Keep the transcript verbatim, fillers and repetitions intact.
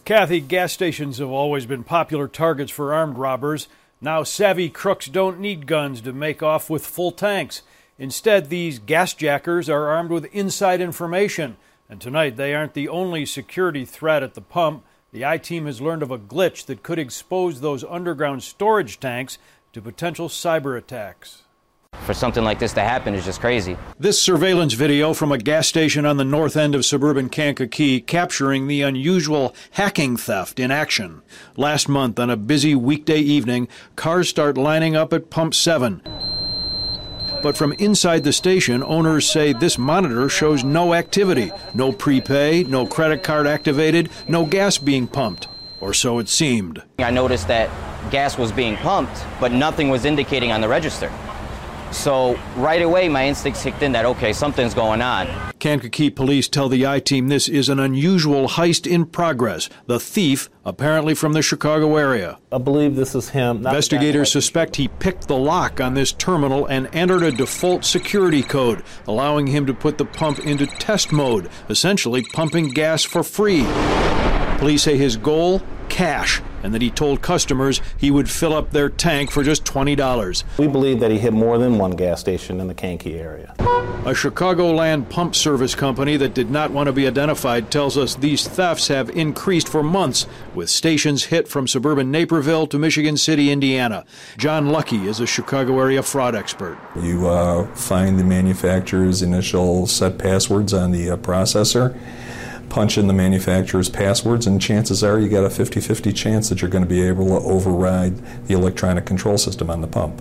Kathy, gas stations have always been popular targets for armed robbers. Now savvy crooks don't need guns to make off with full tanks. Instead, these gas jackers are armed with inside information. And tonight, they aren't the only security threat at the pump. The I-Team has learned of a glitch that could expose those underground storage tanks to potential cyber attacks. For something like this to happen is just crazy. This surveillance video from a gas station on the north end of suburban Kankakee capturing the unusual hacking theft in action. Last month, on a busy weekday evening, cars start lining up at Pump seven. But from inside the station, owners say this monitor shows no activity, no prepay, no credit card activated, no gas being pumped. Or so it seemed. I noticed that gas was being pumped, but nothing was indicating on the register. So right away, my instincts kicked in that, okay, something's going on. Kankakee police tell the I-Team this is an unusual heist in progress. The thief, apparently from the Chicago area. I believe this is him. Not Investigators suspect he picked the lock on this terminal and entered a default security code, allowing him to put the pump into test mode, essentially pumping gas for free. Police say his goal, cash, and that he told customers he would fill up their tank for just twenty dollars. We believe that he hit more than one gas station in the Kankakee area. A Chicagoland pump service company that did not want to be identified tells us these thefts have increased for months, with stations hit from suburban Naperville to Michigan City, Indiana. John Lucky is a Chicago area fraud expert. You uh, find the manufacturer's initial set passwords on the uh, processor, punch in the manufacturer's passwords, and chances are you got a fifty fifty chance that you're going to be able to override the electronic control system on the pump.